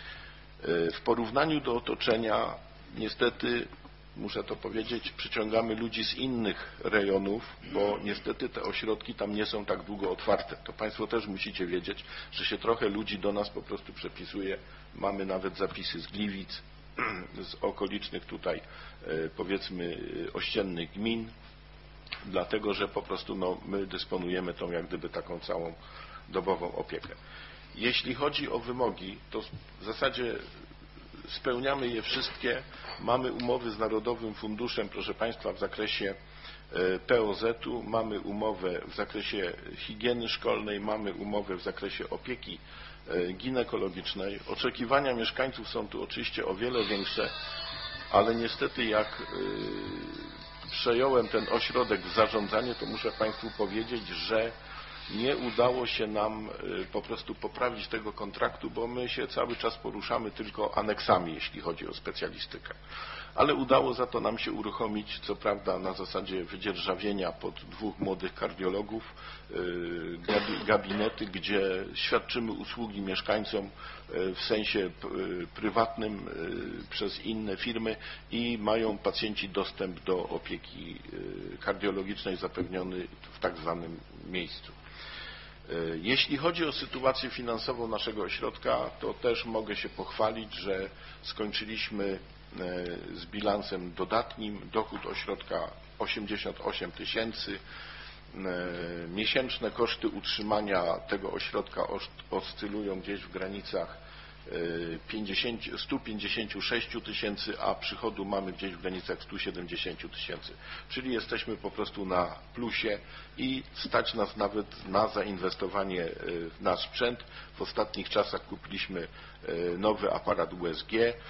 W porównaniu do otoczenia niestety, muszę to powiedzieć, przyciągamy ludzi z innych rejonów, bo niestety te ośrodki tam nie są tak długo otwarte. To Państwo też musicie wiedzieć, że się trochę ludzi do nas po prostu przepisuje. Mamy nawet zapisy z Gliwic, z okolicznych tutaj, powiedzmy, ościennych gmin, dlatego że po prostu no, my dysponujemy tą jak gdyby taką całą dobową opiekę. Jeśli chodzi o wymogi, to w zasadzie spełniamy je wszystkie. Mamy umowy z Narodowym Funduszem, proszę Państwa, w zakresie P O Z u, mamy umowę w zakresie higieny szkolnej, mamy umowę w zakresie opieki ginekologicznej. Oczekiwania mieszkańców są tu oczywiście o wiele większe, ale niestety jak przejąłem ten ośrodek w zarządzanie, to muszę Państwu powiedzieć, że nie udało się nam po prostu poprawić tego kontraktu, bo my się cały czas poruszamy tylko aneksami, jeśli chodzi o specjalistykę. Ale udało za to nam się uruchomić, co prawda na zasadzie wydzierżawienia pod dwóch młodych kardiologów, gabinety, gdzie świadczymy usługi mieszkańcom w sensie prywatnym przez inne firmy i mają pacjenci dostęp do opieki kardiologicznej zapewniony w tak zwanym miejscu. Jeśli chodzi o sytuację finansową naszego ośrodka, to też mogę się pochwalić, że skończyliśmy z bilansem dodatnim. Dochód ośrodka osiemdziesiąt osiem tysięcy. Miesięczne koszty utrzymania tego ośrodka oscylują gdzieś w granicach stu pięćdziesięciu sześciu tysięcy, a przychodu mamy gdzieś w granicach stu siedemdziesięciu tysięcy. Czyli jesteśmy po prostu na plusie i stać nas nawet na zainwestowanie w nasz sprzęt. W ostatnich czasach kupiliśmy nowy aparat U S G.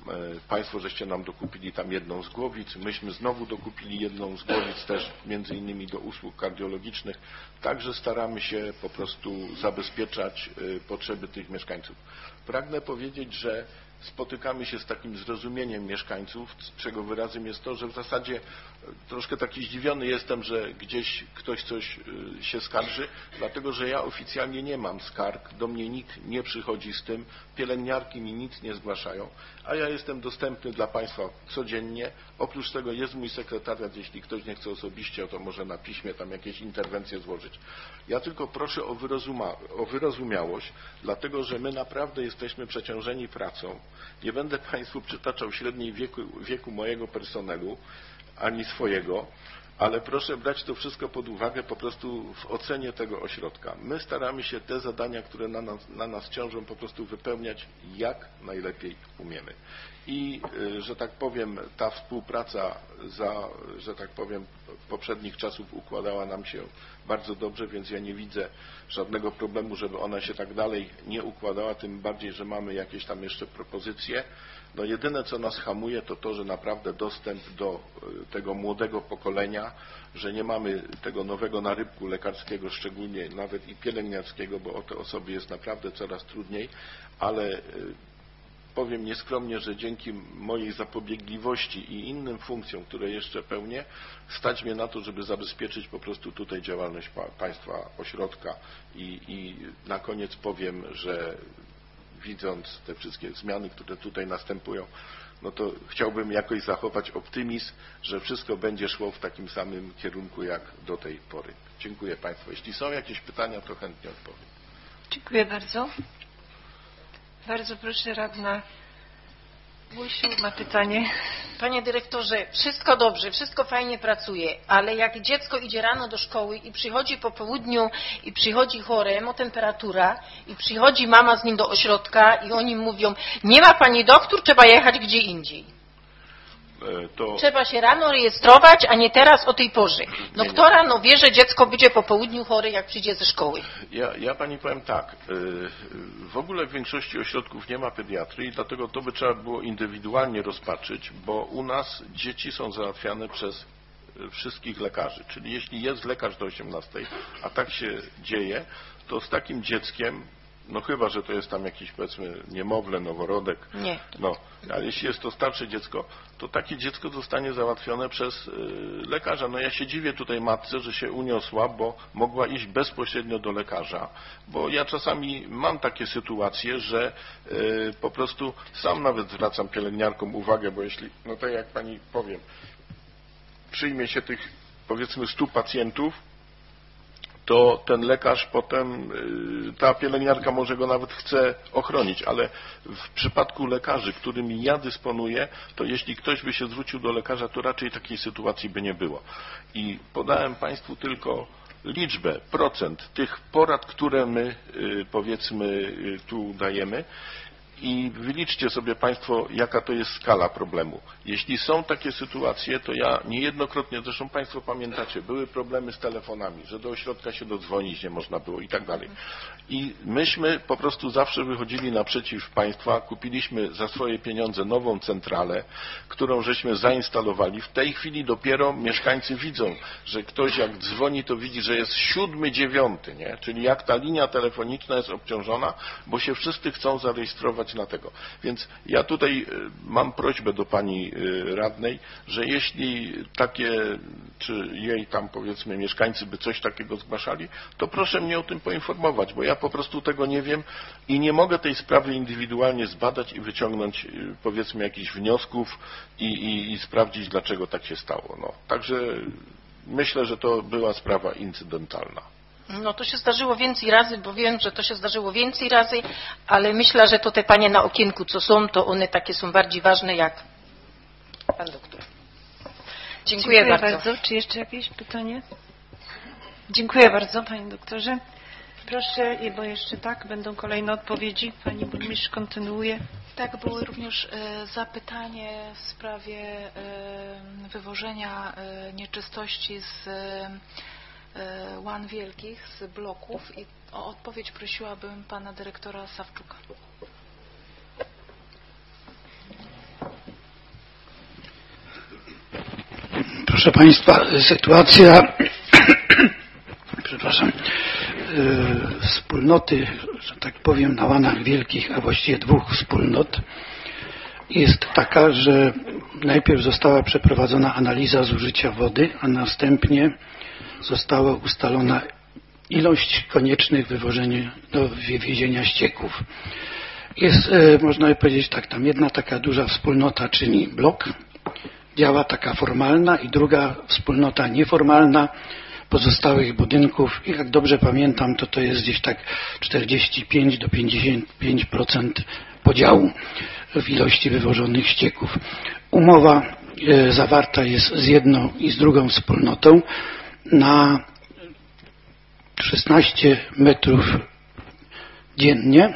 Państwo żeście nam dokupili tam jedną z głowic, myśmy znowu dokupili jedną z głowic też między innymi do usług kardiologicznych. Także staramy się po prostu zabezpieczać potrzeby tych mieszkańców. Pragnę powiedzieć, że spotykamy się z takim zrozumieniem mieszkańców, czego wyrazem jest to, że w zasadzie troszkę taki zdziwiony jestem, że gdzieś ktoś coś się skarży, dlatego że ja oficjalnie nie mam skarg, do mnie nikt nie przychodzi z tym, pielęgniarki mi nic nie zgłaszają, a ja jestem dostępny dla Państwa codziennie. Oprócz tego jest mój sekretariat, jeśli ktoś nie chce osobiście, to może na piśmie tam jakieś interwencje złożyć. Ja tylko proszę o, wyrozuma, o wyrozumiałość, dlatego że my naprawdę jesteśmy przeciążeni pracą. Nie będę Państwu przytaczał średniej wieku, wieku mojego personelu, ani swojego, ale proszę brać to wszystko pod uwagę po prostu w ocenie tego ośrodka. My staramy się te zadania, które na nas, na nas ciążą, po prostu wypełniać jak najlepiej umiemy. I, że tak powiem, ta współpraca za, że tak powiem, poprzednich czasów układała nam się bardzo dobrze, więc ja nie widzę żadnego problemu, żeby ona się tak dalej nie układała, tym bardziej, że mamy jakieś tam jeszcze propozycje. No jedyne, co nas hamuje, to to, że naprawdę dostęp do tego młodego pokolenia, że nie mamy tego nowego narybku lekarskiego, szczególnie nawet i pielęgniarskiego, bo o te osoby jest naprawdę coraz trudniej, ale powiem nieskromnie, że dzięki mojej zapobiegliwości i innym funkcjom, które jeszcze pełnię, stać mnie na to, żeby zabezpieczyć po prostu tutaj działalność Państwa ośrodka. I, i na koniec powiem, że widząc te wszystkie zmiany, które tutaj następują, no to chciałbym jakoś zachować optymizm, że wszystko będzie szło w takim samym kierunku jak do tej pory. Dziękuję Państwu. Jeśli są jakieś pytania, to chętnie odpowiem. Dziękuję bardzo. Bardzo proszę, radna Łysiu ma pytanie. Panie dyrektorze, wszystko dobrze, wszystko fajnie pracuje, ale jak dziecko idzie rano do szkoły i przychodzi po południu i przychodzi chore, ma temperatura i przychodzi mama z nim do ośrodka i oni mówią, nie ma pani doktor, trzeba jechać gdzie indziej. To... Trzeba się rano rejestrować, a nie teraz o tej porze. No nie, nie. kto rano wie, że dziecko będzie po południu chory, jak przyjdzie ze szkoły? Ja, ja Pani powiem tak, w ogóle w większości ośrodków nie ma pediatrii, dlatego to by trzeba było indywidualnie rozpatrzyć, bo u nas dzieci są załatwiane przez wszystkich lekarzy. Czyli jeśli jest lekarz do osiemnastej, a tak się dzieje, to z takim dzieckiem, no chyba, że to jest tam jakiś, powiedzmy, niemowlę, noworodek. Nie. No, ale jeśli jest to starsze dziecko, to takie dziecko zostanie załatwione przez y, lekarza. No ja się dziwię tutaj matce, że się uniosła, bo mogła iść bezpośrednio do lekarza. Bo ja czasami mam takie sytuacje, że y, po prostu sam nawet zwracam pielęgniarkom uwagę, bo jeśli, no tak jak Pani powiem, przyjmie się tych, powiedzmy, stu pacjentów, to ten lekarz potem, ta pielęgniarka może go nawet chce ochronić, ale w przypadku lekarzy, którymi ja dysponuję, to jeśli ktoś by się zwrócił do lekarza, to raczej takiej sytuacji by nie było. I podałem Państwu tylko liczbę, procent tych porad, które my, powiedzmy, tu dajemy. I wyliczcie sobie Państwo, jaka to jest skala problemu. Jeśli są takie sytuacje, to ja niejednokrotnie, zresztą Państwo pamiętacie, były problemy z telefonami, że do ośrodka się dodzwonić nie można było i tak dalej. I myśmy po prostu zawsze wychodzili naprzeciw Państwa, kupiliśmy za swoje pieniądze nową centralę, którą żeśmy zainstalowali. W tej chwili dopiero mieszkańcy widzą, że ktoś jak dzwoni, to widzi, że jest siódmy, dziewiąty, nie? Czyli jak ta linia telefoniczna jest obciążona, bo się wszyscy chcą zarejestrować na tego. Więc ja tutaj mam prośbę do Pani radnej, że jeśli takie, czy jej tam, powiedzmy, mieszkańcy by coś takiego zgłaszali, to proszę mnie o tym poinformować, bo ja po prostu tego nie wiem i nie mogę tej sprawy indywidualnie zbadać i wyciągnąć, powiedzmy, jakichś wniosków i, i, i sprawdzić, dlaczego tak się stało. No, także myślę, że to była sprawa incydentalna. No to się zdarzyło więcej razy, bo wiem, że to się zdarzyło więcej razy, ale myślę, że to te panie na okienku, co są, to one takie są bardziej ważne jak pan doktor. Dziękuję, Dziękuję bardzo. bardzo. Czy jeszcze jakieś pytanie? Dziękuję bardzo, Panie doktorze. Proszę, bo jeszcze tak, będą kolejne odpowiedzi. Pani burmistrz kontynuuje. Tak, były również e, zapytanie w sprawie e, wywożenia e, nieczystości z e, łan wielkich, z bloków i o odpowiedź prosiłabym pana dyrektora Sawczuka. Proszę Państwa, sytuacja przepraszam, wspólnoty, że tak powiem, na łanach wielkich, a właściwie dwóch wspólnot jest taka, że najpierw została przeprowadzona analiza zużycia wody, a następnie została ustalona ilość koniecznych wywożenia, do wywiezienia ścieków. Jest, można by powiedzieć tak, tam jedna taka duża wspólnota czyni blok, działa taka formalna i druga wspólnota nieformalna pozostałych budynków i jak dobrze pamiętam, to to jest gdzieś tak czterdzieści pięć do pięćdziesięciu pięciu procent podziału w ilości wywożonych ścieków. Umowa e, zawarta jest z jedną i z drugą wspólnotą na szesnaście metrów dziennie,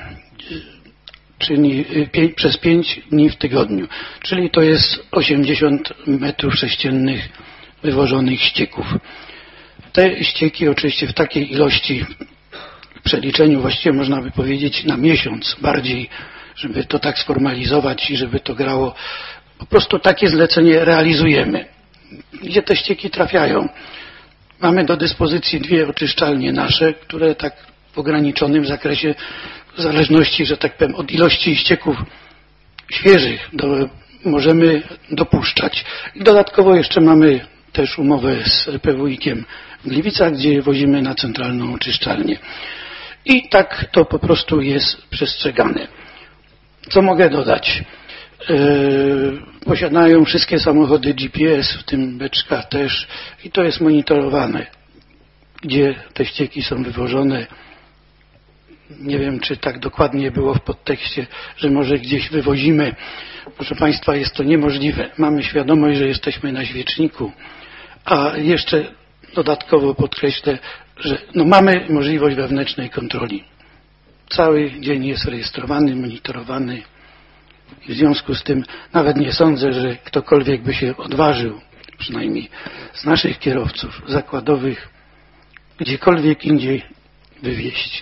czyli pięć, przez pięć dni w tygodniu, czyli to jest osiemdziesiąt metrów sześciennych wywożonych ścieków. Te ścieki oczywiście w takiej ilości, w przeliczeniu właściwie można by powiedzieć na miesiąc bardziej, żeby to tak sformalizować i żeby to grało. Po prostu takie zlecenie realizujemy. Gdzie te ścieki trafiają? Mamy do dyspozycji dwie oczyszczalnie nasze, które tak w ograniczonym zakresie, w zależności, że tak powiem, od ilości ścieków świeżych do, możemy dopuszczać. I dodatkowo jeszcze mamy też umowę z P W I-kiem w Gliwicach, gdzie wozimy na centralną oczyszczalnię. I tak to po prostu jest przestrzegane. Co mogę dodać? Yy, posiadają wszystkie samochody G P S, w tym beczka też, i to jest monitorowane, gdzie te ścieki są wywożone. Nie wiem, czy tak dokładnie było w podtekście, że może gdzieś wywozimy. Proszę Państwa, jest to niemożliwe. Mamy świadomość, że jesteśmy na świeczniku, a jeszcze dodatkowo podkreślę, że no mamy możliwość wewnętrznej kontroli. Cały dzień jest rejestrowany, monitorowany. I w związku z tym nawet nie sądzę, że ktokolwiek by się odważył, przynajmniej z naszych kierowców zakładowych, gdziekolwiek indziej wywieźć.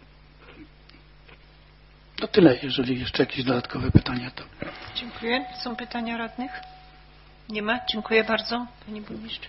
To tyle, jeżeli jeszcze jakieś dodatkowe pytania, to... Dziękuję. Są pytania radnych? Nie ma? Dziękuję bardzo. Pani burmistrz.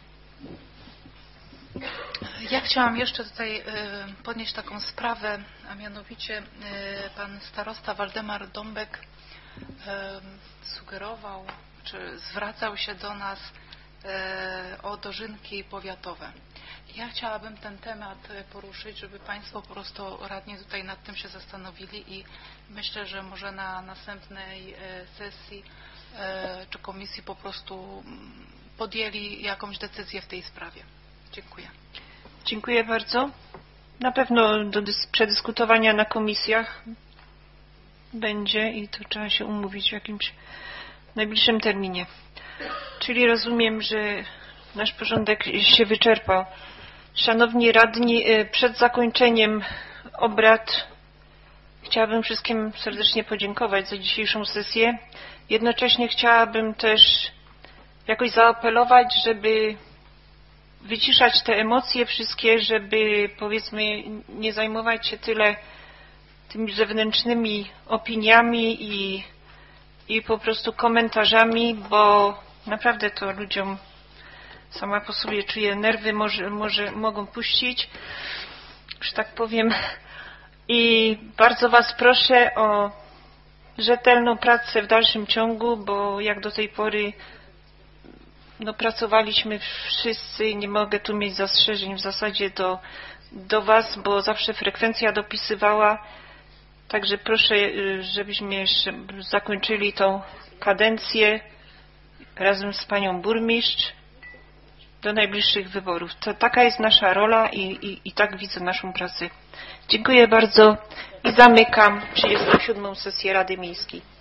Ja chciałam jeszcze tutaj podnieść taką sprawę, a mianowicie pan starosta Waldemar Dąbek sugerował, czy zwracał się do nas o dożynki powiatowe. Ja chciałabym ten temat poruszyć, żeby Państwo po prostu radnie tutaj nad tym się zastanowili i myślę, że może na następnej sesji czy komisji po prostu podjęli jakąś decyzję w tej sprawie. Dziękuję. Dziękuję bardzo. Na pewno do przedyskutowania na komisjach będzie i to trzeba się umówić w jakimś najbliższym terminie. Czyli rozumiem, że nasz porządek się wyczerpał. Szanowni radni, przed zakończeniem obrad chciałabym wszystkim serdecznie podziękować za dzisiejszą sesję. Jednocześnie chciałabym też jakoś zaapelować, żeby wyciszać te emocje wszystkie, żeby powiedzmy nie zajmować się tyle tymi zewnętrznymi opiniami i, i po prostu komentarzami, bo naprawdę to ludziom sama po sobie czuje nerwy, może, może mogą puścić, że tak powiem. I bardzo Was proszę o rzetelną pracę w dalszym ciągu, bo jak do tej pory no, pracowaliśmy wszyscy, nie mogę tu mieć zastrzeżeń w zasadzie do, do Was, bo zawsze frekwencja dopisywała. Także proszę, żebyśmy jeszcze zakończyli tą kadencję razem z Panią Burmistrz do najbliższych wyborów. To taka jest nasza rola i, i, i tak widzę naszą pracę. Dziękuję bardzo i zamykam trzydziestą siódmą sesję Rady Miejskiej.